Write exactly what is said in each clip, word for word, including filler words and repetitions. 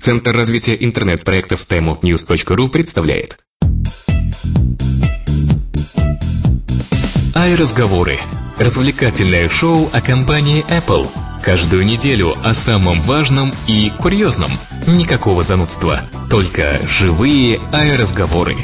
Центр развития интернет-проектов тайм оф ньюс точка ру представляет iRazговоры. Развлекательное шоу о компании Apple. Каждую неделю о самом важном и курьезном. Никакого занудства, только живые iRazговоры.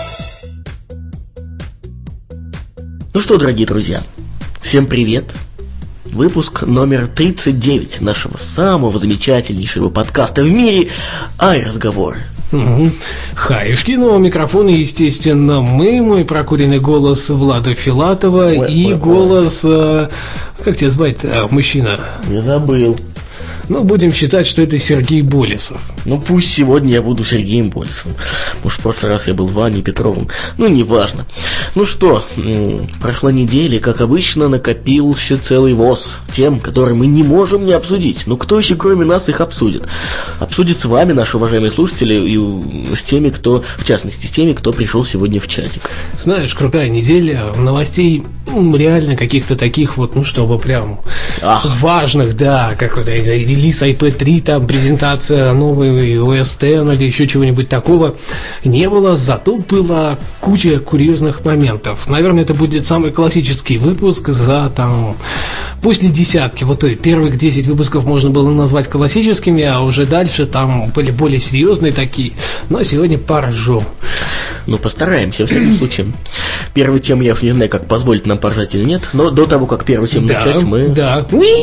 Ну что, дорогие друзья, всем привет. Выпуск номер тридцать девять нашего самого замечательнейшего подкаста в мире iRazговоры. Угу. Хаешки, но у микрофона, естественно, мы, мой прокуренный голос Влада Филатова ой, и ой, голос, ой. Как тебя звать, мужчина? Не забыл. Ну, будем считать, что это Сергей Болесов. Ну, пусть сегодня я буду Сергеем Болесовым. Может, в прошлый раз я был Ваней Петровым. Ну, неважно. Ну что, прошла неделя, как обычно, накопился целый воз тем, которые мы не можем не обсудить. Но кто еще, кроме нас, их обсудит? Обсудит с вами, наши уважаемые слушатели, и с теми, кто, в частности, с теми, кто пришел сегодня в чатик. Знаешь, крутая неделя новостей, реально каких-то таких вот, ну, чтобы прям Ах. важных, да, как вот релиз ай пи три, там презентация новой о эс десять или еще чего-нибудь такого не было, зато была куча курьезных моментов. Наверное, это будет самый классический выпуск за там после десятки. Вот то, первых десять выпусков можно было назвать классическими, а уже дальше там были более серьезные такие. Но сегодня поржем. Ну, постараемся, во всяком случае. Первую тему я уж не знаю, как позволить нам поржать или нет, но до того, как первую тему да, начать, мы... Да,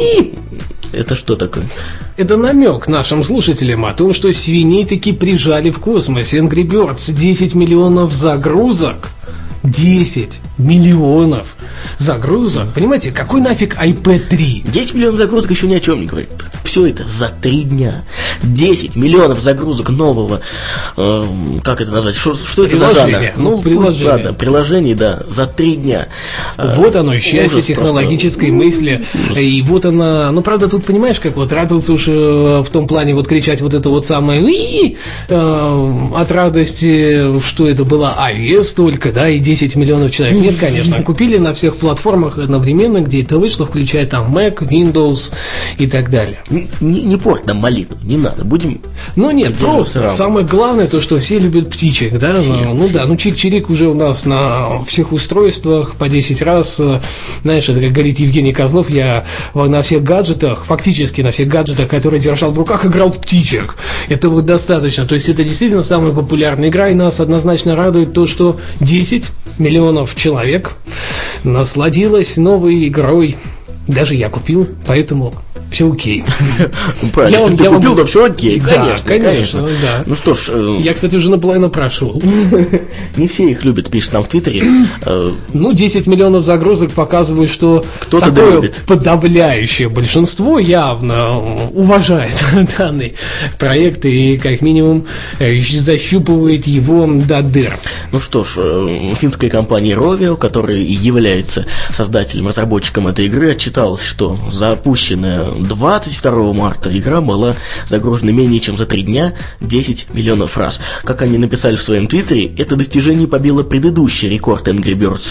Это что такое? Это намек нашим слушателям о том, что свиней таки прижали в космосе. Angry Birds, десять миллионов загрузок. десять миллионов загрузок. Понимаете, какой нафиг ай пи три? десять миллионов загрузок еще ни о чем не говорит. Все это за три дня. десять миллионов загрузок нового, э, как это назвать? Что, что это за жанр? Ну, приложение. Да, да, приложений, да, за три дня. Вот оно, счастье технологической просто... мысли. Ужас. И вот она, ну, правда, тут понимаешь, как вот радоваться уж в том плане, вот кричать вот это вот самое э, от радости, что это была iOS только, да, и десять миллионов человек. Нет, конечно, купили на всех платформах одновременно, где это вышло, включая там Mac, Windows и так далее. Не, не порт нам молитву, не надо, будем... Ну нет, просто сразу. Самое главное то, что все любят птичек, да, все, ну, ну да, ну чик-чирик уже у нас на всех устройствах по десять раз, знаешь, это как говорит Евгений Козлов, я на всех гаджетах, фактически на всех гаджетах, которые держал в руках, играл в птичек. Это вот достаточно, то есть это действительно самая популярная игра, и нас однозначно радует то, что десять миллионов человек насладилось новой игрой. Даже я купил, поэтому все окей. Правильно, если ты купил, то все окей. Конечно, конечно. Ну что ж... Я, кстати, уже наполовину прошел. Не все их любят, пишет нам в Твиттере. Ну, десять миллионов загрузок показывают, что кто-то такое подавляющее большинство явно уважает данный проект и, как минимум, защупывает его до дыр. Ну что ж, финская компания Rovio, которая является создателем, разработчиком этой игры, отчиталась, что запущенная двадцать второго марта игра была загружена менее чем за три дня десять миллионов раз. Как они написали в своем твиттере, это достижение побило предыдущий рекорд Angry Birds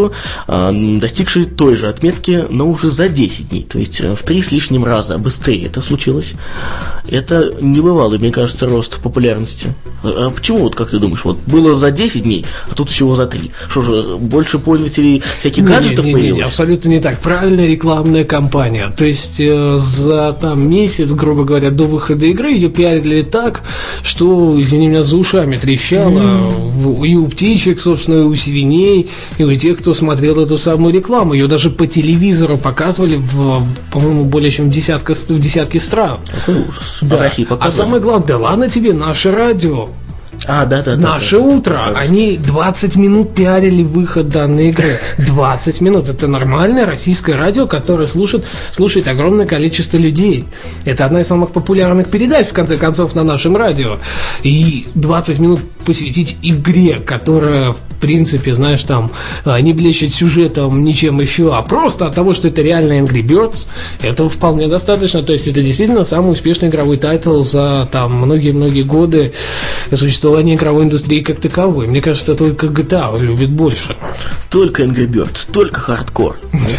Rio, достигший той же отметки, но уже за десять дней. То есть в три с лишним раза быстрее это случилось. Это небывалый, мне кажется, рост популярности. А почему, вот как ты думаешь, вот было за десять дней, а тут всего за три? Что же, больше пользователей всяких гаджетов не, не, появилось? Не, абсолютно не так. Правильная рекламная кампания. То есть за там месяц, грубо говоря, до выхода игры ее пиарили так, что, извини меня, за ушами трещало mm. и у птичек, собственно, и у свиней, и у тех, кто смотрел эту самую рекламу. Ее даже по телевизору показывали в, по-моему, более чем в, десятка, в десятке стран. Какой ужас. Да. России а самое главное, да ладно тебе, наше радио. А, да, да, Наше да, утро, да. Они двадцать минут пиарили выход данной игры. двадцать минут. Это нормальное российское радио, которое слушает, слушает огромное количество людей. Это одна из самых популярных передач, в конце концов, на нашем радио. И двадцать минут посвятить игре, которая принципе, знаешь, там, не блещет сюжетом, ничем еще, а просто от того, что это реально Angry Birds, этого вполне достаточно. То есть это действительно самый успешный игровой тайтл за там многие-многие годы существования игровой индустрии как таковой. Мне кажется, только джи ти эй любит больше. Только Angry Birds, только хардкор.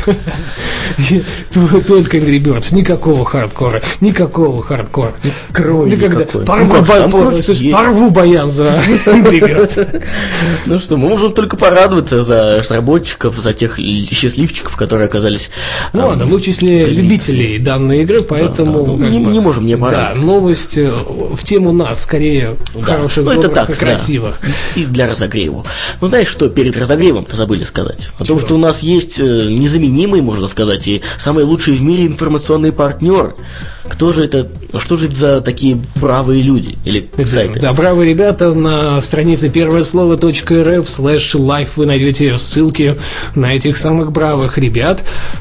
Только Angry Birds, никакого хардкора, никакого хардкора. Крови никакой. Порву баян за Angry Birds. Ну что, мы можем только порадоваться за разработчиков, за тех счастливчиков, которые оказались... Ну ладно, мы в числе любителей данной игры, поэтому... Не можем не порадоваться. Да, новость в тему нас, скорее хороших, добрых и красивых. И для разогрева. Ну знаешь что, перед разогревом-то забыли сказать. О том, что у нас есть незаменимый, можно сказать, и самый лучший в мире информационный партнер. Кто же это, что же это за такие бравые люди или сайты? Да, бравые ребята. На странице первое слово .рф слэш лайф вы найдете ссылки на этих самых бравых ребят.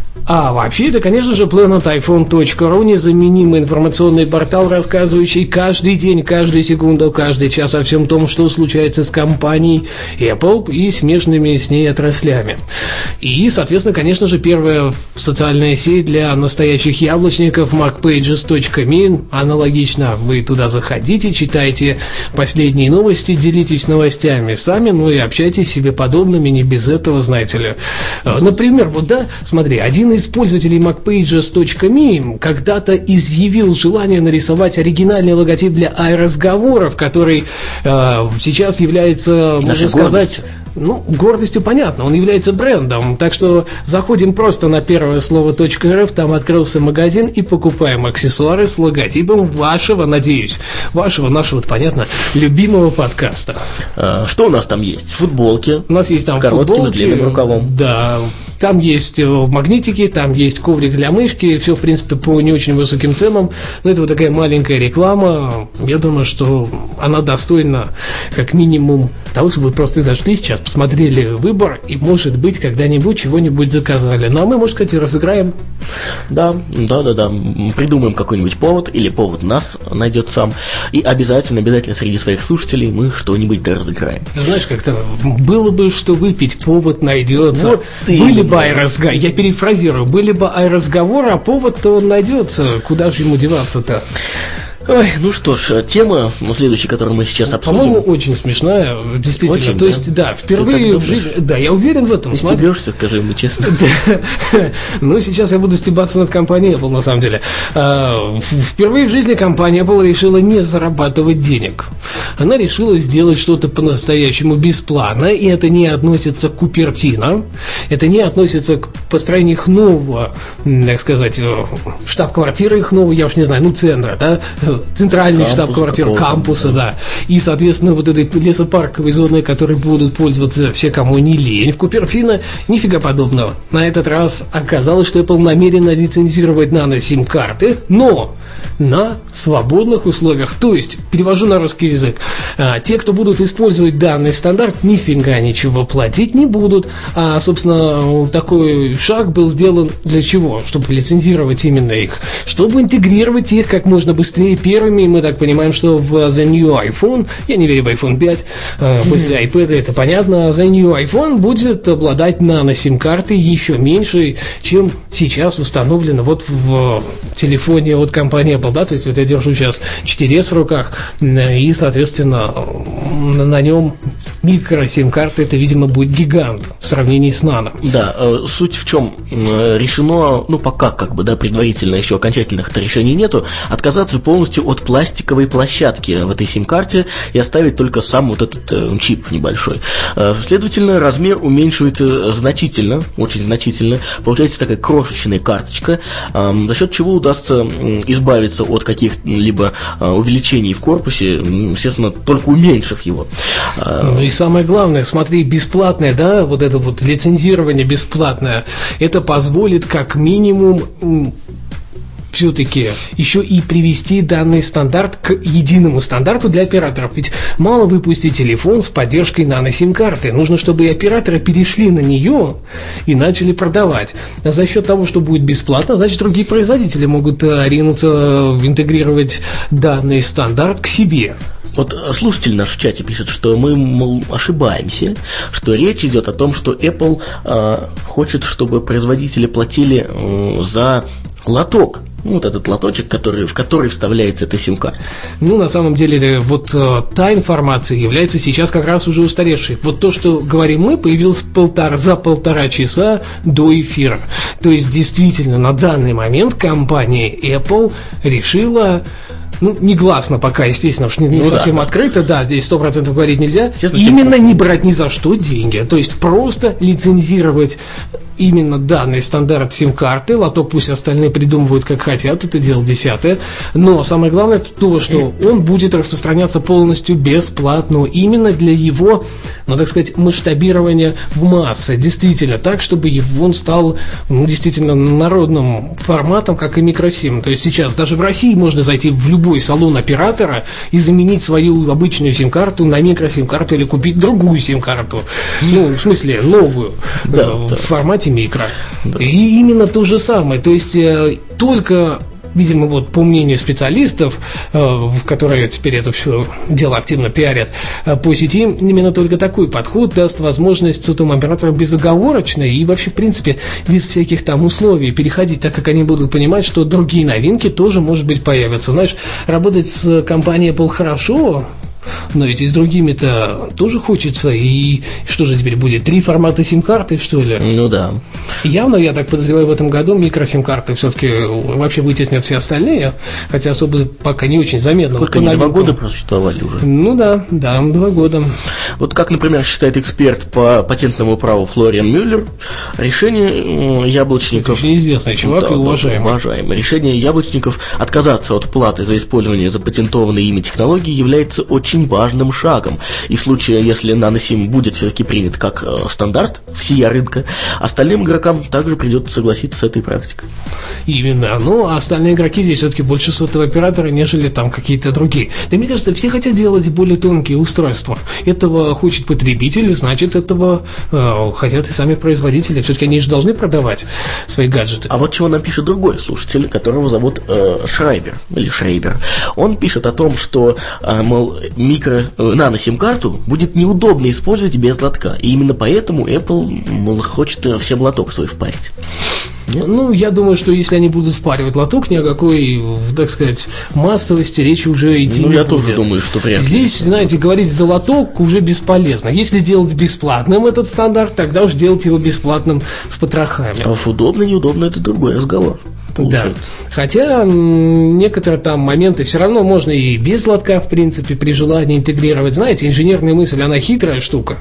А вообще это, конечно же, планет айфон точка ру, незаменимый информационный портал, рассказывающий каждый день, каждую секунду, каждый час о всем том, что случается с компанией Apple и смежными с ней отраслями. И, соответственно, конечно же, первая социальная сеть для настоящих яблочников mac pages точка me. Аналогично, вы туда заходите, читайте последние новости, делитесь новостями сами, ну и общайтесь с себе подобными, не без этого, знаете ли. Например, вот да, смотри, один из пользователей mac pages точка me когда-то изъявил желание нарисовать оригинальный логотип для iRazговоров, который э, сейчас является, можно сказать, ну, гордостью понятно, он является брендом. Так что заходим просто на первое слово .рф, там открылся магазин и покупаем аксессуары с логотипом вашего, надеюсь, вашего, нашего, понятно, любимого подкаста. А, что у нас там есть? Футболки. У нас есть там с коротким футболки, с длинным рукавом. Да. Там есть магнитики, там есть коврик для мышки, все, в принципе, по не очень высоким ценам. Но это вот такая маленькая реклама. Я думаю, что она достойна, как минимум, того, чтобы вы просто зашли сейчас, посмотрели выбор и, может быть, когда-нибудь чего-нибудь заказали. Ну, а мы, может, кстати, разыграем. Да, да, да, да. Придумаем какой-нибудь повод, или повод нас найдет сам. И обязательно, обязательно среди своих слушателей мы что-нибудь да разыграем. Знаешь, как-то было бы что выпить, повод найдется. Вот были бы айразговоры, я перефразирую, были бы айразговоры, а повод-то он найдется. Куда же ему деваться-то? Ой, ну что ж, тема, ну, следующая, которую мы сейчас обсудим. По-моему, очень смешная, действительно. Очень, То да? впервые да, впервые в жизни. Да, я уверен в этом. Стебешься, скажи мне честно. Ну, сейчас я буду стебаться над компанией Apple, на самом деле. Впервые в жизни компания Apple решила не зарабатывать денег. Она решила сделать что-то по-настоящему бесплатно, и это не относится к Купертино, это не относится к построению их нового, так сказать, штаб-квартиры их нового, я уж не знаю, ну, центра, да, центральный штаб-квартира кампуса, да. И, соответственно, вот этой лесопарковой зоной, которой будут пользоваться все, кому не лень. В Купертино нифига подобного. На этот раз оказалось, что Apple намерена лицензировать нано-сим-карты, но на свободных условиях. То есть, перевожу на русский язык, а, те, кто будут использовать данный стандарт, нифига ничего платить не будут. А, собственно, такой шаг был сделан для чего? Чтобы лицензировать именно их. Чтобы интегрировать их как можно быстрее первыми. Мы так понимаем, что в The New iPhone, я не верю в айфон пять, а, после iPad это понятно, The New iPhone будет обладать нано-сим-картой еще меньше, чем сейчас установлено вот в телефоне от компании Apple, да, то есть вот я держу сейчас четыре эс в руках, и, соответственно, на нем микро-сим-карта, это, видимо, будет гигант в сравнении с нано. Да, суть в чем? Решено, ну, пока, как бы, да, предварительно еще окончательных решений нету, отказаться полностью от пластиковой площадки в этой сим-карте и оставить только сам вот этот э, чип небольшой. Э, следовательно, размер уменьшивается значительно, очень значительно. Получается такая крошечная карточка, э, за счет чего удастся э, избавиться от каких-либо э, увеличений в корпусе, естественно, только уменьшив его. Ну и самое главное, смотри, бесплатное, да, вот это вот лицензирование бесплатное, это позволит как минимум все-таки еще и привести данный стандарт к единому стандарту для операторов. Ведь мало выпустить телефон с поддержкой нано-сим-карты. Нужно, чтобы и операторы перешли на нее и начали продавать. А за счет того, что будет бесплатно, значит, другие производители могут ринуться интегрировать данный стандарт к себе. Вот слушатель наш в чате пишет, что мы, мол, ошибаемся, что речь идет о том, что Apple э, хочет, чтобы производители платили э, за лоток. Вот этот лоточек, который, в который вставляется эта сим-карта. Ну, на самом деле, вот э, та информация является сейчас как раз уже устаревшей. Вот то, что говорим мы, появилось полтора, за полтора часа до эфира. То есть, действительно, на данный момент компания Apple решила... Ну, негласно пока, естественно, что не ну, совсем да. открыто, да, здесь сто процентов говорить нельзя. Честно, именно не брать ни за что деньги. То есть просто лицензировать именно данный стандарт сим-карты. Лоток пусть остальные придумывают как хотят, это дело десятое. Но самое главное то, что он будет распространяться полностью бесплатно. Именно для его, ну так сказать, масштабирования в массы. Действительно, так, чтобы он стал, ну, действительно народным форматом, как и микросим. То есть сейчас даже в России можно зайти в любой салон оператора и заменить свою обычную сим-карту на микросим-карту или купить другую сим-карту. Ну, в смысле, новую. Да, в да. формате микро. Да. И именно то же самое. То есть э, только, видимо, вот по мнению специалистов, э, в которые теперь это все дело активно пиарят э, по сети, именно только такой подход даст возможность сотовым операторам безоговорочно и вообще, в принципе, без всяких там условий переходить, так как они будут понимать, что другие новинки тоже, может быть, появятся. Знаешь, работать с компанией Apple хорошо, но ведь и с другими-то тоже хочется. И что же теперь будет? Три формата сим-карты, что ли? Ну да. Явно, я так подозреваю, в этом году микросим-карты все-таки вообще вытеснят все остальные. Хотя особо пока не очень заметно. Сколько они, два года просуществовали уже? Ну да, да, два года. Вот как, например, считает эксперт по патентному праву Флориан Мюллер, решение яблочников... Это очень известный чувак, да, и уважаемый. уважаемый. Решение яблочников отказаться от платы за использование запатентованной ими технологии является очень важным шагом. И в случае, если наносим будет все-таки принят как э, стандарт всея рынка, остальным игрокам также придется согласиться с этой практикой. Именно. Ну, а остальные игроки здесь все-таки больше сотовые операторы, нежели там какие-то другие. Да, мне кажется, все хотят делать более тонкие устройства. Этого хочет потребитель, значит, этого э, хотят и сами производители. Все-таки они же должны продавать свои гаджеты. А вот чего нам пишет другой слушатель, которого зовут э, Шрайбер, или Шрейбер. Он пишет о том, что, э, мол, микро, э, нано-сим-карту будет неудобно использовать без лотка. И именно поэтому Apple, мол, хочет всем лоток свой впарить. Нет? Ну, я думаю, что если они будут впаривать лоток, ни о какой, так сказать, массовости речи уже идти ну, не я будет. тоже думаю, что вряд ли. Здесь, знаете, говорить за лоток уже бесполезно. Если делать бесплатным этот стандарт, тогда уж делать его бесплатным с потрохами. А уж удобно, неудобно, это другой разговор. Да. Хотя некоторые там моменты все равно можно и без лотка, в принципе, при желании интегрировать. Знаете, инженерная мысль, она хитрая штука.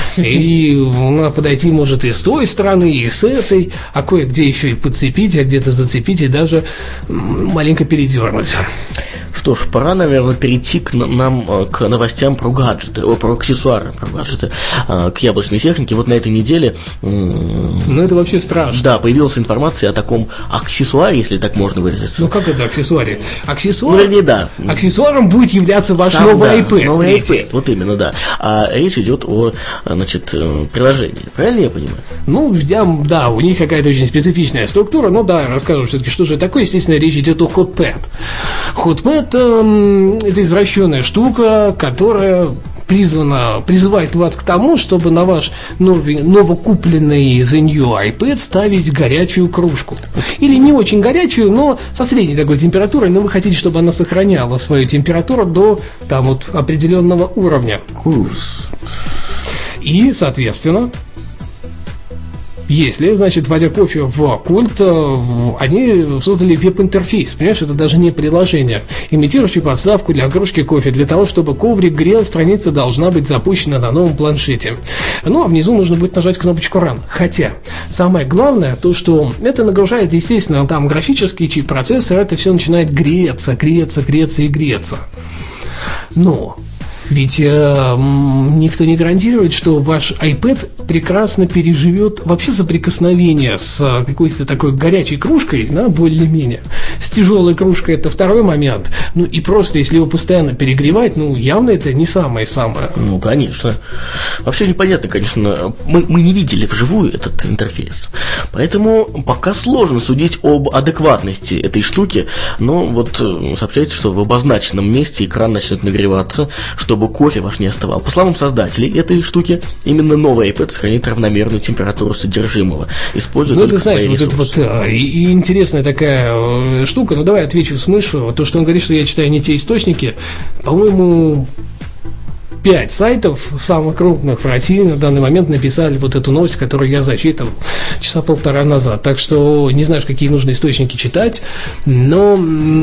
И она подойти может и с той стороны, и с этой, а кое-где еще и подцепить, а где-то зацепить и даже маленько передернуть. Что ж, пора, наверное, перейти к нам к новостям про гаджеты, о, про аксессуары, про гаджеты, к яблочной технике. Вот на этой неделе... Ну, это вообще страшно. Да, появилась информация о таком аксессуаре, если так можно выразиться. Ну, как это аксессуаре? Аксессуар... Ну, вернее, да. Аксессуаром будет являться ваш Сам, новый да, iPad. Новый iPad, вот именно, да. А речь идет о, значит, приложении. Правильно я понимаю? Ну, я, да, у них какая-то очень специфичная структура. Ну, да, расскажу все-таки, что же такое. Естественно, речь идет о HotPad. HotPad это извращенная штука, которая призвана, призывает вас к тому, чтобы на ваш новый, новокупленный The New iPad ставить горячую кружку. Или не очень горячую, но со средней такой температурой, но вы хотите, чтобы она сохраняла свою температуру до там вот определенного уровня. Курс. И, соответственно, если, значит, вводя кофе в пульт, они создали веб-интерфейс, понимаешь, это даже не приложение, имитирующий подставку для кружки кофе, для того, чтобы коврик грел, страница должна быть запущена на новом планшете. Ну, а внизу нужно будет нажать кнопочку Run. Хотя, самое главное, то, что это нагружает, естественно, там графический чип, процессор, это все начинает греться, греться, греться и греться. Но... Ведь э, никто не гарантирует, что ваш iPad прекрасно переживет вообще соприкосновение с какой-то такой горячей кружкой, да, более-менее. С тяжелой кружкой это второй момент. Ну и просто, если его постоянно перегревать, ну явно это не самое-самое. Ну, конечно. Вообще непонятно, конечно. Мы, мы не видели вживую этот интерфейс. Поэтому пока сложно судить об адекватности этой штуки. Но вот сообщается, что в обозначенном месте экран начнет нагреваться, чтобы кофе ваш не остывал. По словам создателей этой штуки, именно новый iPad сохранит равномерную температуру содержимого, используя ну, только ты знаешь, свои вот ресурсы. Это вот, и, и интересная такая штука. Ну, давай отвечу с мышью. То, что он говорит, что я читаю не те источники, по-моему, пять сайтов самых крупных в России на данный момент написали вот эту новость, которую я зачитывал часа полтора назад. Так что не знаешь, какие нужно источники читать, но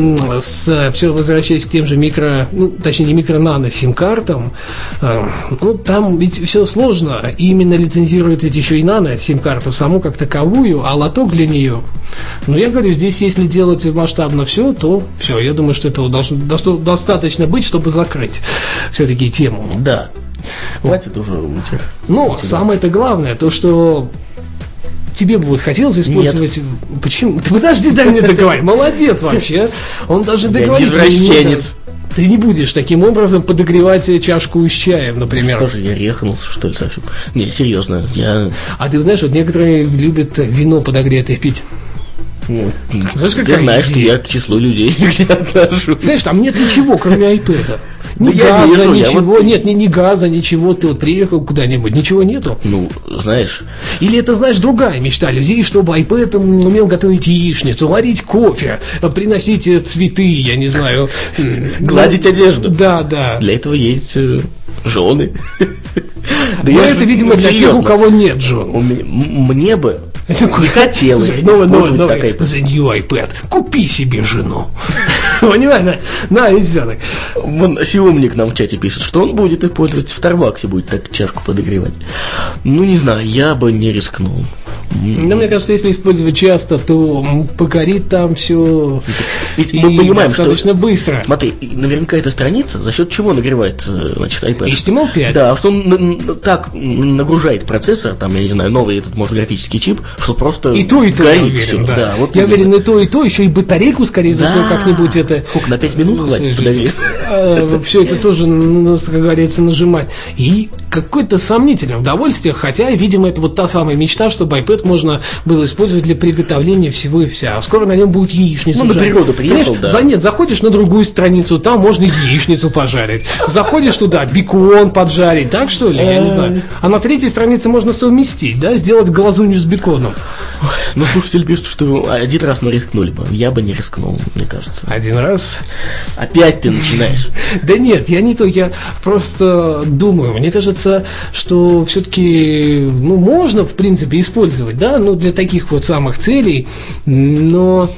с, все возвращаясь к тем же микро, ну, точнее не микро-нано сим-картам, э, ну, там ведь все сложно. И именно лицензируют ведь еще и нано сим-карту саму как таковую, а лоток для нее. Но я говорю, здесь если делать масштабно все, то все, я думаю, что этого должно, достаточно быть, чтобы закрыть все-таки тему. Да. Хватит уже у тех. Ну, самое-то главное, то, что тебе бы вот хотелось использовать... Нет. Почему? Ты подожди, дай мне договорить. Молодец вообще. Он даже договорить. Я извращенец. Ты не будешь таким образом подогревать чашку с чаем, например. Что же, я рехнулся, что ли, совсем? Не, серьезно, я... А ты знаешь, вот некоторые любят вино подогретое пить. Ну, знаешь, ты знаешь, что я к числу людей не отношусь. Знаешь, там нет ничего, кроме iPad. Ни да газа, вижу, ничего, вот... нет, ни, ни газа, ничего. Ты вот приехал куда-нибудь, ничего нету. Ну, знаешь. Или это, знаешь, другая мечта людей, чтобы iPad умел готовить яичницу, варить кофе, приносить цветы, я не знаю. Гладить одежду. Да, да. Для этого есть жены. Но это, видимо, для тех, у кого нет жен. Мне бы не хотелось использовать так iPad. The new iPad. Купи себе жену. Понимаешь? На, и все так. Вон Сиумник нам в чате пишет, что он будет использовать в Старбаксе, будет так чашку подогревать. Ну, не знаю, я бы не рискнул. Но мне кажется, если использовать часто, то погорит там все. Ведь мы понимаем, достаточно что, быстро. Смотри, наверняка эта страница за счет чего нагревается, значит, iPad? эйч ти эм эл пять. Да, что он так нагружает процессор, там, я не знаю, новый этот, может, графический чип, что просто и то, и то, горит я уверен, все. Да. Да, вот я уверен, и то, и то, еще и батарейку, скорее да. всего, как-нибудь это... Сколько, на пять минут хватит? Подожди. Все это тоже, как говорится, нажимать. И какое-то сомнительное удовольствие, хотя, видимо, это вот та самая мечта, чтобы iPad можно было использовать для приготовления всего и вся. А скоро на нем будет яичница. Ну, на природу приехал, да. За, нет, заходишь на другую страницу, там можно яичницу пожарить. Заходишь туда, бекон поджарить, так что ли? Я не знаю. А на третьей странице можно совместить, да, сделать глазунью с беконом. Ну, слушатели пишут, что один раз мы рискнули бы. Я бы не рискнул, мне кажется. Один раз? Опять ты начинаешь. Да нет, я не то, я просто думаю, мне кажется, что все-таки, ну, можно, в принципе, использовать, да, ну, для таких вот самых целей, но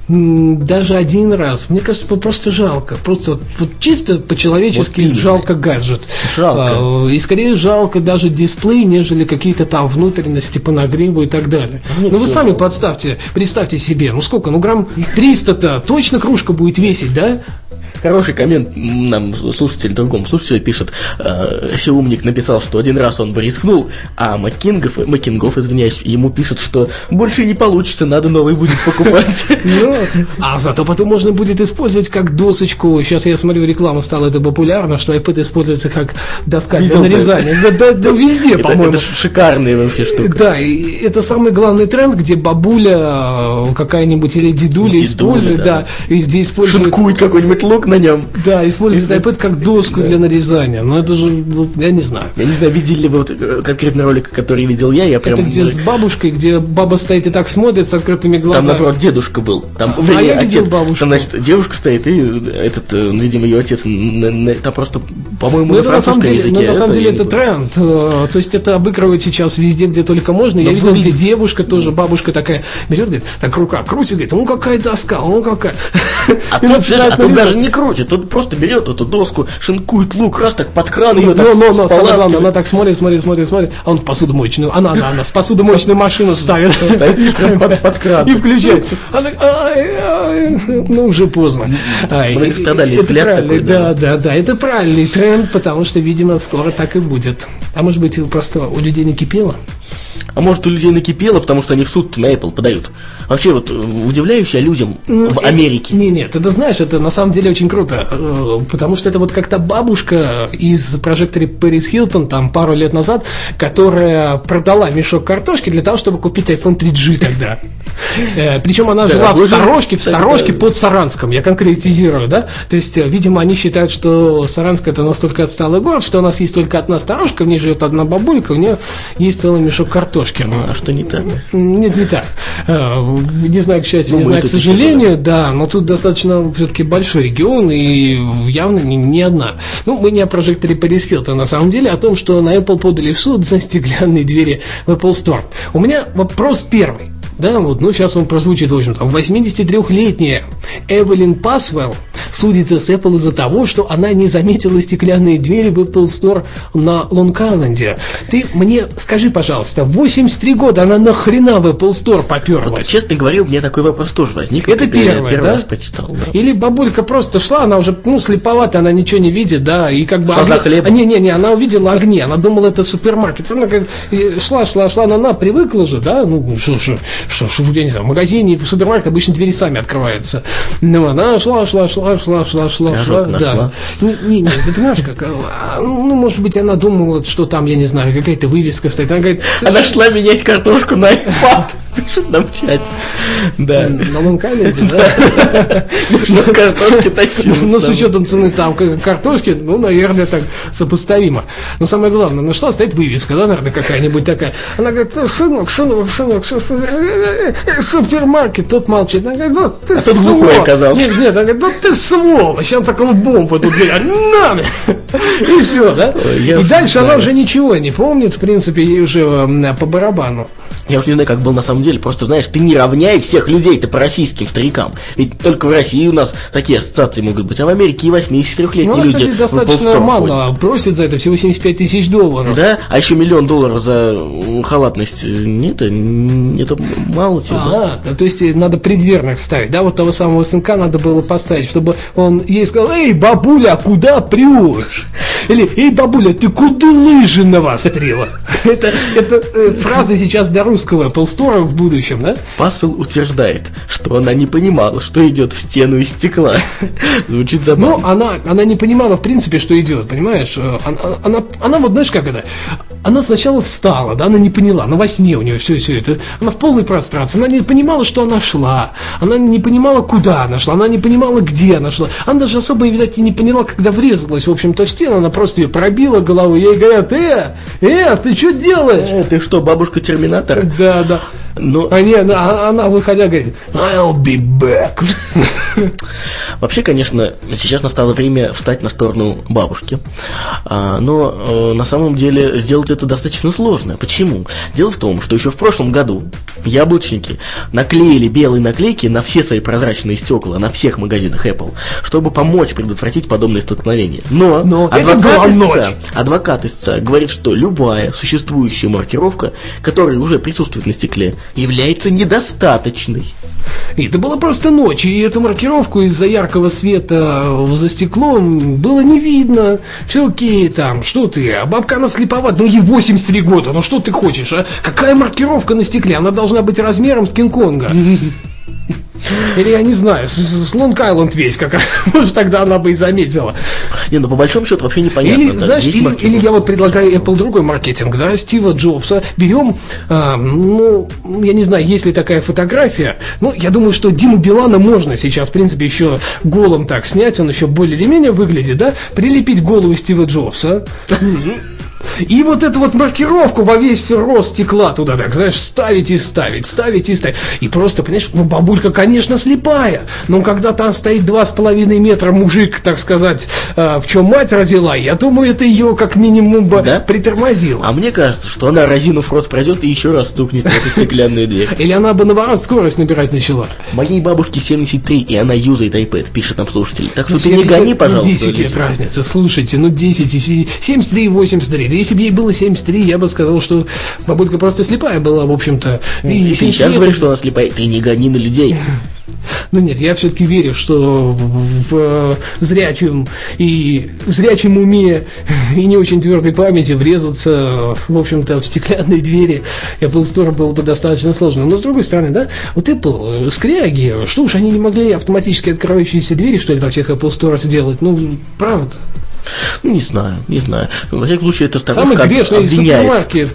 даже один раз, мне кажется, просто жалко. Просто вот чисто по-человечески вот жалко гаджет. Жалко. И скорее жалко даже дисплей, нежели какие-то там внутренности по нагреву и так далее. Ну, ну вы сами подставьте, представьте себе, ну сколько, ну грамм триста-то точно кружка будет весить, да? Хороший коммент нам слушатель другому слушателю пишет. Э, Сиумник написал, что один раз он бы рискнул, а Маккингов, Маккингов, извиняюсь, ему пишет, что больше не получится, надо новый будет покупать. А зато потом можно будет использовать как досочку. Сейчас я смотрю, реклама стала это популярно, что iPad используется как доска для нарезания. Да, да, везде, по-моему. Это шикарная вообще штука. Да, и это самый главный тренд, где бабуля какая-нибудь или дедуля использует, да, и где использует... Шуткует какой-нибудь лук на нем. Да, использует iPad как доску для нарезания. Но это же, я не знаю. Я не знаю, видели ли вы вот конкретный ролик, который видел я, я прям... Это где с бабушкой, где баба стоит и так смотрит с открытыми глазами. Там, наоборот, дедушка был. Там, а вернее, я видел отец. Бабушку. Там, значит, девушка стоит, и этот, видимо, ее отец, там просто, по-моему, на французском деле, языке. Но на самом деле это тренд. То есть это обыгрывают сейчас везде, где только можно. Я видел, где девушка тоже, бабушка такая берет, говорит, так рука крутит, говорит, ну какая доска, ну какая. А тут даже не крутит, тут просто берет эту доску, шинкует лук, раз так под кран ее так. Но, но, но, самое главное, она так смотрит, смотрит, смотрит, смотрит, а он в посудомоечную, она, она, она, с посудомоечную машину ставит. Под кран. И включает. Ну, уже поздно. Многострадальный взгляд такой. Да, да, да, это правильный тренд. тренд, потому что, видимо, скоро так и будет. А может быть, просто у людей накипело? А может, у людей накипело, потому что они в суд на Apple подают. Вообще, вот удивляюсь я людям ну, в Америке. Не, нет, ты знаешь, это на самом деле очень круто, потому что это вот как-то бабушка из Прожектори Пэрис Хилтон там пару лет назад, которая продала мешок картошки для того, чтобы купить айфон три джи тогда. Причем она жила в сторожке, в сторожке под Саранском, я конкретизирую, да? То есть, видимо, они считают, что Саранск это настолько отсталый город, что у нас есть только одна сторожка, в ней живет одна бабулька, у нее есть целый мешок картошки. Ну, а что не так? Нет, не так. Не знаю, к счастью, ну, не знаю, к сожалению, да, но тут достаточно все-таки большой регион и явно не, не одна. Ну, мы не о Прожекторе Пэрис Хилтон, на самом деле, а о том, что на Apple подали в суд за стеклянные двери в Apple Store. У меня вопрос первый. Да, вот, ну сейчас он прозвучит, в общем-то. восьмидесятитрёхлетняя Эвелин Пасвелл судится с Apple из-за того, что она не заметила стеклянные двери в Apple Store на Лонг-Айленде. Ты мне скажи, пожалуйста, в восемьдесят три года она нахрена в Apple Store поперлась? Вот, честно говоря, у меня такой вопрос тоже возник. Это первое, первый да? раз прочитал, да? Или бабулька просто шла, она уже, ну, слеповата, она ничего не видит, да, и как бы... Шла огни... за хлебом. Не-не-не, она увидела огни, она думала, это супермаркет. Она как шла, шла, шла, она, она привыкла же, да, ну, что, что, что, что, я не знаю, в магазине, в супермаркете обычно двери сами открываются. Ну, она шла, шла, шла, шла, шла, шла, шла, да. Не, не, не, ты понимаешь, как, ну, может быть, она думала, что там, я не знаю, какая-то вывеска стоит. Она говорит... Она шла менять картошку на iPad. Пишет нам в чате. Да. На Лонг-Айленде, да? Может, картошки тащила. Ну, с учетом цены там картошки, ну, наверное, так сопоставимо. Но самое главное, она шла, стоит вывеска, да, наверное, какая-нибудь такая. Она говорит, сынок, сынок, сынок, супермаркет, тот молчит. Она говорит, вот ты а сволочь. Оказался. Нет, нет, она говорит, вот ты сволочь. Он так лбом в эту дверь, на! И все, да? И дальше она уже ничего не помнит, в принципе, ей уже по барабану. Я уж не знаю, как было на самом деле. Просто, знаешь, ты не равняй всех людей-то по российским старикам. Ведь только в России у нас такие ассоциации могут быть. А в Америке и восьмидесятитрёхлетние ну, люди кстати, достаточно мало ходят. Просят за это, всего семьдесят пять тысяч долларов. Да? А еще миллион долларов за халатность. Нет, это мало тебе. А, да? То есть надо предверных ставить. Да, вот того самого сынка надо было поставить, чтобы он ей сказал, эй, бабуля, куда прешь? Или, эй, бабуля, ты куда лыжи навострила? Это, это э, фраза сейчас для русского Apple Store в будущем, да? Пасвелл утверждает, что она не понимала, что идет в стену из стекла. Звучит забавно. Ну, она, она не понимала, в принципе, что идет, понимаешь? Она, она, она вот, знаешь, как это? Она сначала встала, да, она не поняла, она во сне у нее все, все это. Она в полной прострации, она не понимала, что она шла. Она не понимала, куда она шла, она не понимала, где она шла. Она даже особо, видать, и не поняла, когда врезалась, в общем-то, в стену, она просто ее пробила головой. Ей говорят, э, э, ты что делаешь? Э, ты что, бабушка Терминатора? Да, да. Но... А не, она, она, выходя, говорит, I'll be back. Вообще, конечно, сейчас настало время встать на сторону бабушки. А, но э, на самом деле сделать это достаточно сложно. Почему? Дело в том, что еще в прошлом году яблочники наклеили белые наклейки на все свои прозрачные стекла, на всех магазинах Apple, чтобы помочь предотвратить подобные столкновения. Но, но адвокат, истца, адвокат истца говорит, что любая существующая маркировка, которая уже присутствует на стекле, является недостаточной. И это была просто ночь, и эту маркировку из-за яркого света за стеклом было не видно. Все окей, там, что ты, а бабка она слеповата, ну ей восемьдесят три года, ну что ты хочешь, а? Какая маркировка на стекле? Она должна быть размером с Кинг-Конга. Или, я не знаю, с, с Лонг-Айленд весь, как, может, тогда она бы и заметила. Не, ну по большому счету вообще непонятно. Или, знаешь, или, или я вот предлагаю Apple другой маркетинг, да, Стива Джобса. Берем, а, ну, я не знаю, есть ли такая фотография. Ну, я думаю, что Диму Билана можно сейчас, в принципе, еще голым так снять, он еще более или менее выглядит, да, прилепить голову Стива Джобса. И вот эту вот маркировку во весь рост стекла туда, так, знаешь, ставить и ставить, ставить и ставить. И просто, понимаешь, ну, бабулька, конечно, слепая. Но когда там стоит два с половиной метра мужик, так сказать, э, в чем мать родила, я думаю, это ее как минимум бы да? притормозило. А мне кажется, что она, разинув рот, пройдет и еще раз стукнет в эту стеклянную дверь. Или она бы, наоборот, скорость набирать начала. Моей бабушке семьдесят три, и она юзает iPad, пишет нам слушатель. Так что ты не гони, пожалуйста. десять лет разница, слушайте, ну десять и семьдесят три и восемьдесят три. Если бы ей было семьдесят три, я бы сказал, что бабулька просто слепая была, в общем-то. И, и сейчас говоришь, что она слепая. Ты не гони на людей. Ну нет, я все-таки верю, что в зрячем и в зрячем уме и не очень твердой памяти врезаться, в общем-то, в стеклянные двери Apple Store было бы достаточно сложно. Но с другой стороны, да, вот Apple, скряги, что уж они не могли автоматически открывающиеся двери, что ли, во всех Apple Store сделать? Ну, правда. Ну, не знаю, не знаю. Во всяком случае, это старушка самый грешный супермаркет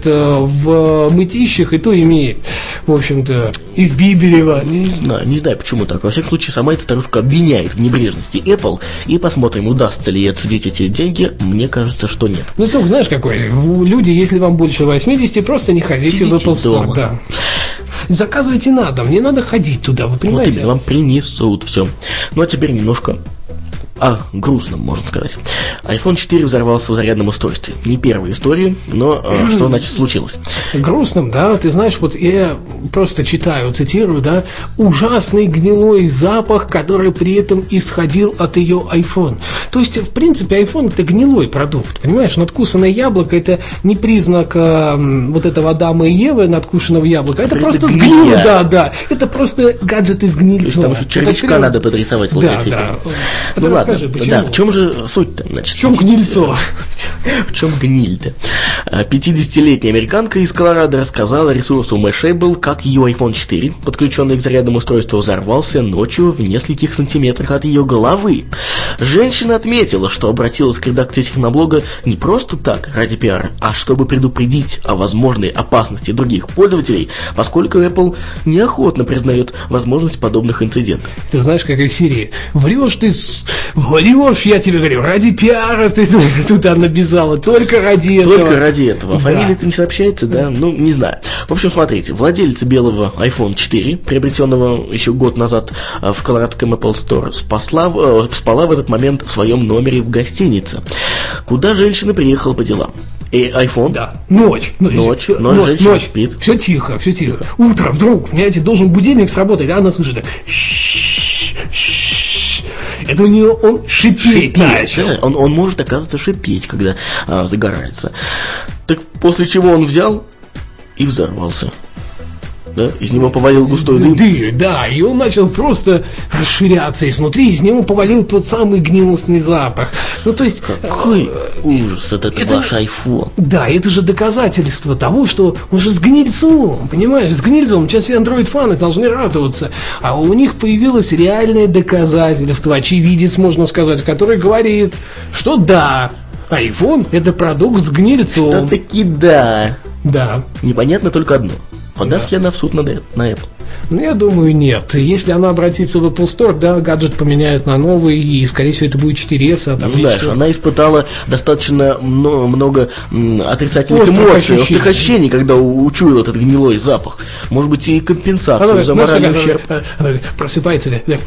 в мытищах и то имеет, в общем-то, и в Бибелево. Не знаю, не знаю, почему так. Во всяком случае, сама эта старушка обвиняет в небрежности Apple, и посмотрим, удастся ли ей отсудить эти деньги. Мне кажется, что нет. Ну, только знаешь, какой? Люди, если вам больше восьмидесяти, просто не ходите Сидите в Apple Store. Да. Заказывайте на дом, не надо ходить туда, вы понимаете? Вот именно, вам принесут все. Ну, а теперь немножко о грустном, можно сказать. айфон четыре взорвался в зарядном устройстве. Не первая история, но э, что, значит, случилось? Грустным, да, ты знаешь, вот я просто читаю, цитирую, да, ужасный гнилой запах, который при этом исходил от ее iPhone. То есть, в принципе, iPhone это гнилой продукт, понимаешь, надкусанное яблоко это не признак э, вот этого Адама и Евы, надкушенного яблока, это, это просто сгнило, да, да, это просто гаджет из гнильцо. Там же червячка это, надо подрисовать с логотипом. Да, да. Ну ладно. Скажи, да, в чем же суть-то? Значит, в чем гнильцо? В чем гниль-то? пятидесятилетняя американка из Колорадо рассказала ресурсу Mashable, как ее айфон четыре, подключенный к зарядному устройству, взорвался ночью в нескольких сантиметрах от ее головы. Женщина отметила, что обратилась к редакции техноблога не просто так, ради пиара, а чтобы предупредить о возможной опасности других пользователей, поскольку Apple неохотно признает возможность подобных инцидентов. Ты знаешь, как из Сирии. Врешь ты с... Врешь, я тебе говорю, ради пиара ты туда набежала, только ради этого. Только ради этого. Фамилия-то да. не сообщается, да? Ну, не знаю. В общем, смотрите, владельца белого айфон четыре, приобретенного еще год назад в колорадском Apple Store, спасла, э, спала в этот момент в своем номере в гостинице, куда женщина приехала по делам. И iPhone? Да. Ночь. Ночь. Ночь. Ночь. Ночь. Женщина ночь. Спит. Все тихо, все тихо. Утром вдруг, понимаете, должен будильник сработать, а она слышит так. Это у нее он шипеть начал. Он, он может, оказывается, шипеть, когда а, загорается. Так после чего он взял и взорвался. Да? Из него повалил густой дым. Дым, да, и он начал просто расширяться изнутри, из него повалил тот самый гнилостный запах. Ну, то есть... Какой э, ужас, это, это ваш айфон. Да, это же доказательство того, что он же с гнильцом, понимаешь, с гнильцом. Сейчас все андроид-фаны должны радоваться. А у них появилось реальное доказательство, очевидец, можно сказать, который говорит, что да, iPhone это продукт с гнильцом. Что-таки да. Да. Непонятно только одно. Подаст да. ли она в суд на, на Apple? Ну, я думаю, нет. Если она обратится в Apple Store, да, гаджет поменяют на новый, и, скорее всего, это будет четыре эс. А там ну, знаешь, она испытала достаточно много, много отрицательных острых эмоций, острых ощущений, когда учуяла этот гнилой запах. Может быть, и компенсацию она, за моральный она, ущерб. Она, она, она просыпается, да,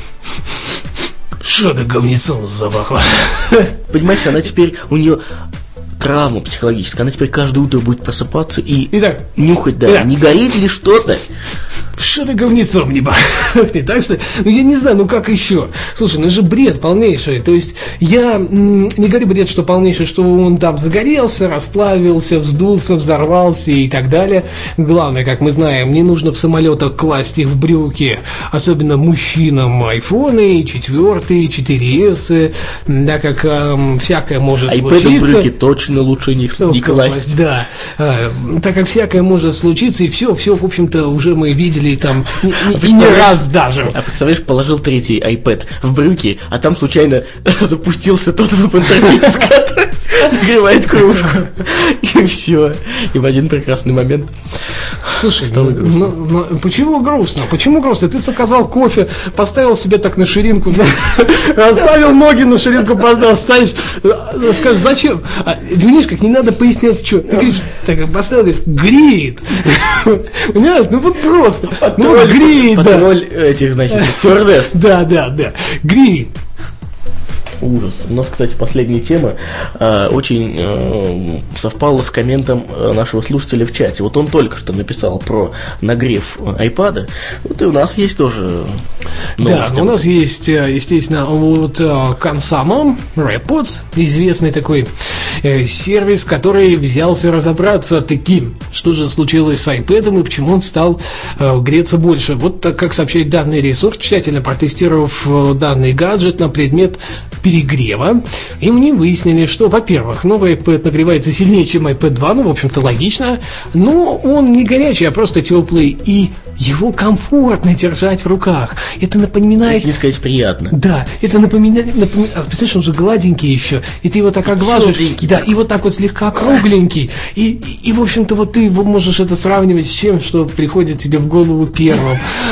что-то говнецом запахло. Понимаешь, она теперь, у нее... травма психологическая, она теперь каждое утро будет просыпаться и Итак, нюхать, да, Итак. не горит ли что-то. Что-то говнецом не пахнет, так что, ну я не знаю, ну как еще? Слушай, ну это же бред полнейший, то есть я м- не говорю бред, что полнейший, что он там загорелся, расплавился, вздулся, взорвался и так далее. Главное, как мы знаем, не нужно в самолетах класть их в брюки, особенно мужчинам айфоны, четвертые, четыре эс, да, как эм, всякое может iPad случиться. в брюки точно лучше не, не класть. Да, а, так как всякое может случиться, и все, все, в общем-то, уже мы видели там и, и, и не раз даже. А представляешь, положил третий iPad в брюки, а там случайно запустился тот веб-интерфейс, который нагревает кружку. И все. И в один прекрасный момент. Слушай, стало грустно. Ну, ну, почему грустно? Почему грустно? Ты заказал кофе, поставил себе так на ширинку, оставил ноги на ширинку, поставишь, скажешь, зачем? Извинишь, как не надо пояснять, что. Ты говоришь, так поставил, говоришь, греет. Понимаешь? Ну вот просто. Ну вот греет, да. Патруль этих, значит, стюардесс. Да, да, да. Греет. Ужас. У нас, кстати, последняя тема э, очень э, совпала с комментом нашего слушателя в чате. Вот он только что написал про нагрев айпада. Вот и у нас есть тоже новости. Да, у нас есть, естественно, вот Consamo Reports, известный такой э, сервис, который взялся разобраться таким, что же случилось с iPad и почему он стал э, греться больше. Вот так, как сообщает данный ресурс, тщательно протестировав э, данный гаджет на предмет перегрева, и мне выяснили, что, во-первых, новый iPad нагревается сильнее, чем айпад два, ну, в общем-то, логично, но он не горячий, а просто теплый, и его комфортно держать в руках. Это напоминает... Если не сказать приятно. Да, это напоминает... напоминает а, представляешь, он же гладенький еще, и ты его так оглаживаешь, да, и вот так вот слегка кругленький, и, и, и, в общем-то, вот ты можешь это сравнивать с чем, что приходит тебе в голову первым.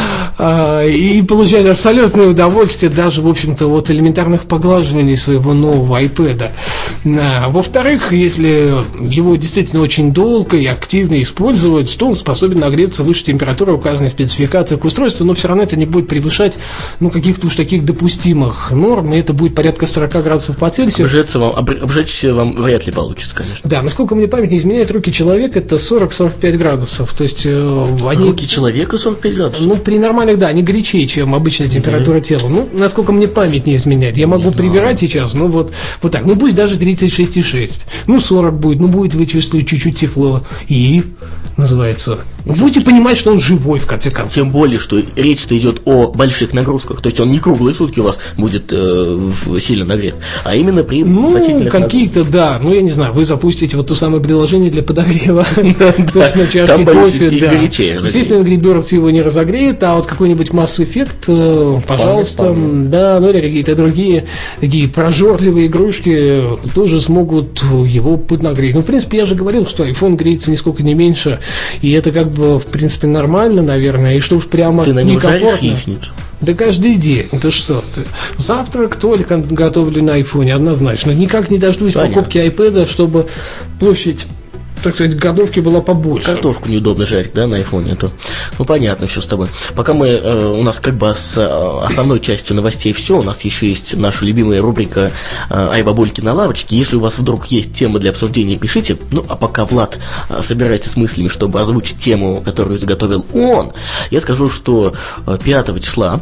И получать абсолютное удовольствие даже, в общем-то, от элементарных поглаживаний своего нового iPad. Во-вторых, если его действительно очень долго и активно использовать, то он способен нагреться выше температуры, указанной в спецификациях устройства, но все равно это не будет превышать, ну, каких-то уж таких допустимых норм, и это будет порядка сорок градусов по Цельсию. Обжечься вам, обжечься вам вряд ли получится, конечно. Да, насколько мне память не изменяет, руки человека это сорок-сорок пять градусов. То есть, э, они... Руки человека сорок пять градусов? Ну, при нормальных, да, они горячее, чем обычная температура mm-hmm. тела. Ну, насколько мне память не изменяет. Я могу прибирать сейчас, ну вот, вот так. Ну, пусть даже тридцать шесть и шесть. Ну, сорок будет, ну, будет вы чувствуете чуть-чуть тепло. И, называется, вы будете понимать, что он живой, в конце концов. Тем более, что речь-то идет о больших нагрузках. То есть он не круглые сутки у вас будет э, сильно нагрет, а именно при ну, какие-то, да. Ну, я не знаю, вы запустите вот то самое приложение для подогрева. Собственно, чашки кофе, да. Естественно, Angry Birds его не разогреет, а вот какой-нибудь Mass Effect, пожалуйста, да, ну или какие-то другие такие прожорливые игрушки тоже смогут его поднагреть. Ну, в принципе, я же говорил, что iPhone греется нисколько не меньше, и это как бы, в принципе, нормально, наверное, и что уж прямо ты на нем некомфортно. Да каждый день. Это что? Завтрак только готовлю на айфоне, однозначно. Никак не дождусь Понятно. покупки iPad, чтобы площадь, так сказать, готовки была побольше. Картошку неудобно жарить, да, на айфоне. Это... Ну, понятно все с тобой. Пока мы, э, у нас как бы с э, основной частью новостей все, у нас еще есть наша любимая рубрика э, «Ай, бабульки на лавочке». Если у вас вдруг есть темы для обсуждения, пишите. Ну, а пока Влад э, собирается с мыслями, чтобы озвучить тему, которую заготовил он, я скажу, что э, пятого числа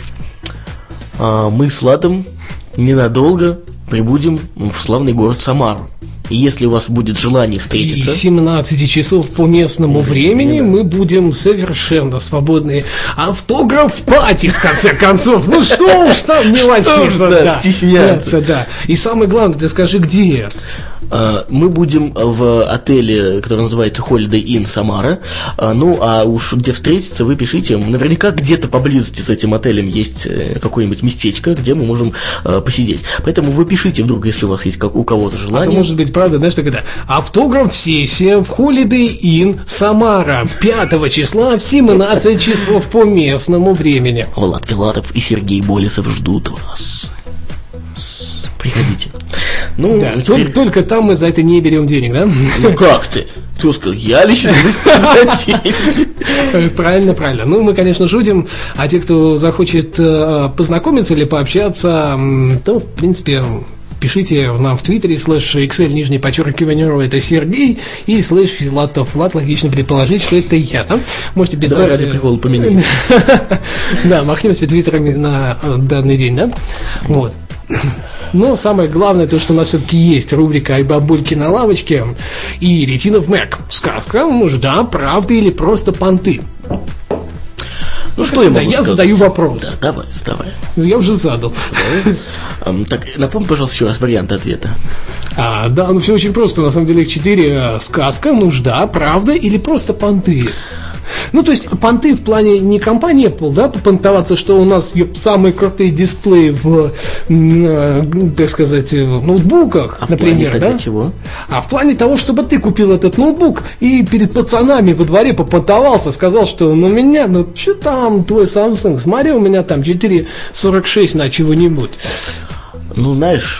э, мы с Владом ненадолго прибудем в славный город Самару. И если у вас будет желание встретиться... И семнадцать часов по местному времени мы будем совершенно свободны. Автограф-пати, в конце концов. Ну что уж там мелочиться. Да, стесняться. Да. И самое главное, ты скажи, где? Мы будем в отеле, который называется Holiday Inn Самара. Ну, а уж где встретиться, вы пишите. Наверняка где-то поблизости с этим отелем есть какое-нибудь местечко, где мы можем посидеть. Поэтому вы пишите вдруг, если у вас есть у кого-то желание. Это может быть правда, знаешь, так это автограф-сессия в Holiday Inn Самара пятого числа в семнадцать часов по местному времени. Влад Филатов и Сергей Болесов ждут вас. Приходите. Ну, да, теперь... только, только там мы за это не берем денег, да? Ну как ты? Ты сказал, я лично Правильно, правильно. Ну, мы, конечно, шутим, а те, кто захочет познакомиться или пообщаться, то, в принципе, пишите нам в Твиттере, слэш Excel, нижнее подчеркивание, это Сергей, и слэш Филатов. Влад, логично предположить, что это я. Да? Можете писать... Давай ради прикола поменяем. Да, махнемся твиттерами на данный день, да? Вот. Но самое главное, то, что у нас все-таки есть рубрика «Ай, бабульки на лавочке» и «Ретинов Мэг». Сказка, нужда, правда или просто понты? Ну, ну что я могу Я сказать? задаю вопрос. Да, давай, давай. Ну, я уже задал. Так, напомни, пожалуйста, еще раз вариант ответа. А, да, ну все очень просто. На самом деле их четыре. Сказка, нужда, правда или просто понты? Ну, то есть, понты в плане не компании Apple, да, попонтоваться, что у нас самые крутые дисплеи в, так сказать, в ноутбуках, а например, в плане да? Чего? А в плане того, чтобы ты купил этот ноутбук и перед пацанами во дворе попонтовался, сказал, что ну меня, ну что там твой Samsung, смотри, у меня там четыре сорок шесть на чего-нибудь. Ну, знаешь...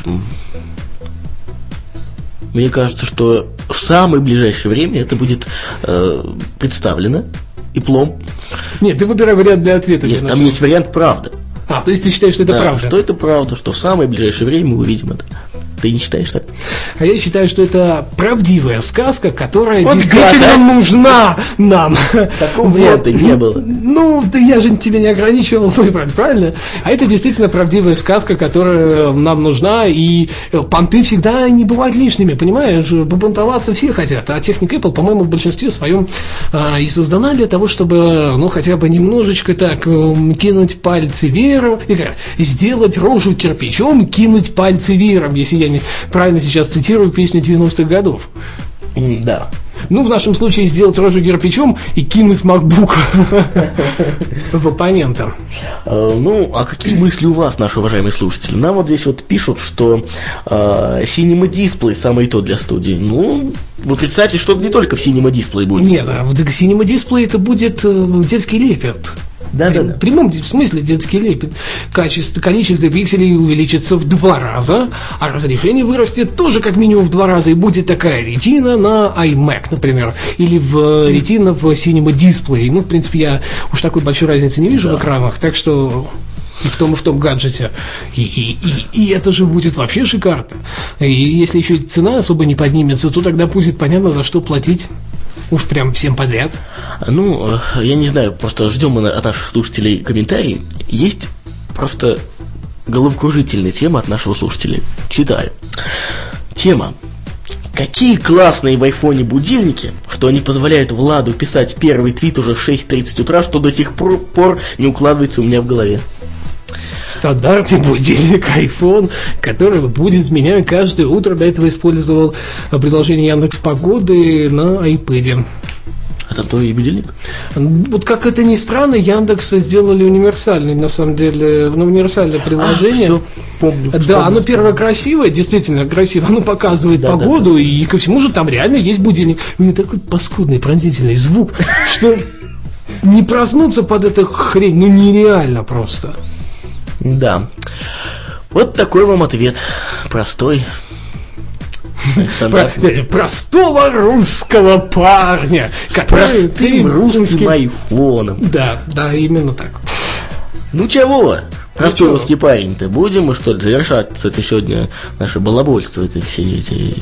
Мне кажется, что в самое ближайшее время это будет э, представлено и плом. Нет, ты выбирай вариант для ответа. Нет, там есть вариант правда. А, то есть ты считаешь, что это да, правда? Что это правда, что в самое ближайшее время мы увидим это. Ты не считаешь так? А я считаю, что это правдивая сказка, которая вот действительно как, нужна нам. Такого варианта вот. не было. Ну, да я же тебя не ограничивал выбрать, правильно? А это действительно правдивая сказка, которая нам нужна, и понты всегда не бывают лишними, понимаешь? Побунтоваться все хотят, а техника Apple, по-моему, в большинстве своем а, и создана для того, чтобы, ну, хотя бы немножечко так кинуть пальцы веером, и, сделать рожу кирпичом, кинуть пальцы веером, если я не правильно сейчас цитирую песню девяностых годов. Да. Ну, в нашем случае сделать рожу кирпичом и кинуть MacBook в оппонента. Ну, а какие мысли у вас, наши уважаемые слушатели? Нам вот здесь вот пишут, что э, Cinema Display самое то для студии. Ну, вы представьте, что не только в Cinema Display будет. Нет, а в Cinema Display это будет детский лепет. Да, При, да, да. В прямом смысле детский лепет. Качество, количество пикселей увеличится в два раза, а разрешение вырастет тоже как минимум в два раза. И будет такая ретина на iMac, например, или в ретина в Cinema Display. Ну, в принципе, я уж такой большой разницы не вижу да. в экранах, так что и в том, и в том гаджете. И, и, и, и это же будет вообще шикарно. И если еще цена особо не поднимется, то тогда будет понятно, за что платить. Уж прям всем подряд. Ну, я не знаю, просто ждем мы от наших слушателей комментарии. Есть просто головокружительная тема от нашего слушателя. Читаю. Тема. Какие классные в айфоне будильники, что они позволяют Владу писать первый твит уже в шесть тридцать утра, что до сих пор не укладывается у меня в голове. Стандартный будильник iPhone, который будет меня каждое утро. До этого использовал приложение Яндекс Погоды на iPad. А там тоже и будильник? Вот как это ни странно, Яндекс сделали универсальный, на самом деле, ну, универсальное приложение. А, все, помню. Да, помню, оно первое помню. красивое, действительно красиво. Оно показывает да, погоду, да, да. И ко всему же там реально есть будильник. У него такой паскудный, пронзительный звук, что не проснуться под эту хрень, ну нереально просто. Да. Вот такой вам ответ. Простой. Про, простого русского парня, который простым русским айфоном. Да, да, именно так. Ну чего? Простой русский парень-то. Будем мы что ли завершать это сегодня наше балабольство, это все эти.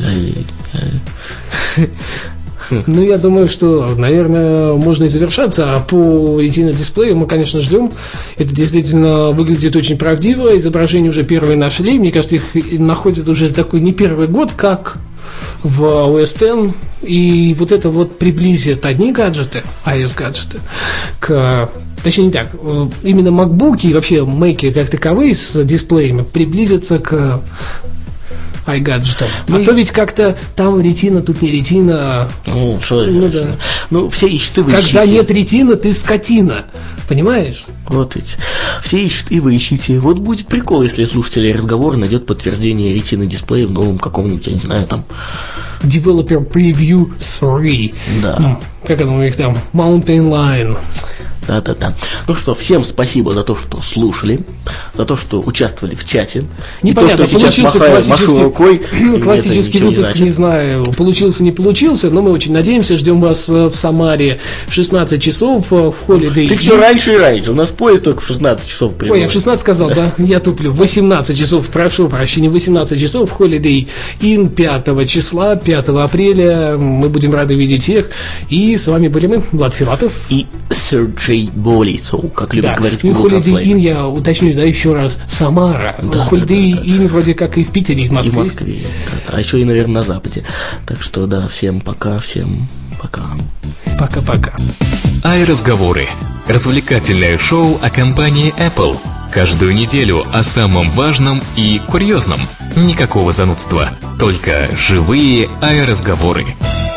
Ну, я думаю, что, наверное, можно и завершаться. А по Retina дисплею мы, конечно, ждем. Это действительно выглядит очень правдиво. Изображения уже первые нашли. Мне кажется, их находят уже такой не первый год, как в о эс десять. И вот это вот приблизит одни гаджеты, iOS-гаджеты, к... Точнее, не так. Именно MacBook и вообще Mac как таковые с дисплеями приблизятся к iGadget. Ну, а и... то ведь как-то там ретина, тут не ретина. Ну, что ну, да. ну все ищут и вы Когда ищите. нет ретина, ты скотина. Понимаешь? Вот эти. Все ищут и вы ищите. Вот будет прикол, если слушатель разговора найдет подтверждение ретины дисплея в новом каком-нибудь, я не знаю, там. Developer Preview три. Да. Как это у них там? Mountain Lion. Да-да-да. Ну что, всем спасибо за то, что слушали, за то, что участвовали в чате. Непонятно, и то, что сейчас махаю, машу рукой. Классический выпуск, не, не знаю, получился, не получился, но мы очень надеемся, ждем вас в Самаре в шестнадцать часов в Holiday Inn. Ты все раньше и раньше, у нас поезд только в шестнадцать часов прибыл. Ой, я в шестнадцать сказал, да? Я туплю. В восемнадцать часов, прошу прощения, в восемнадцать часов в Holiday Inn пятого числа, пятого апреля. Мы будем рады видеть всех. И с вами были мы, Влад Филатов и Сергей Болицов, как любит да. говорить Google Holiday Inn, я уточню, да, еще раз, Самара. Да, Holiday да, да, Inn да. вроде как и в Питере, и в Москве. И в Москве, да, а еще и, наверное, на Западе. Так что, да, всем пока, всем пока. Пока-пока. iRazговоры. Развлекательное шоу о компании Apple. Каждую неделю о самом важном и курьезном. Никакого занудства, только живые iRazговоры.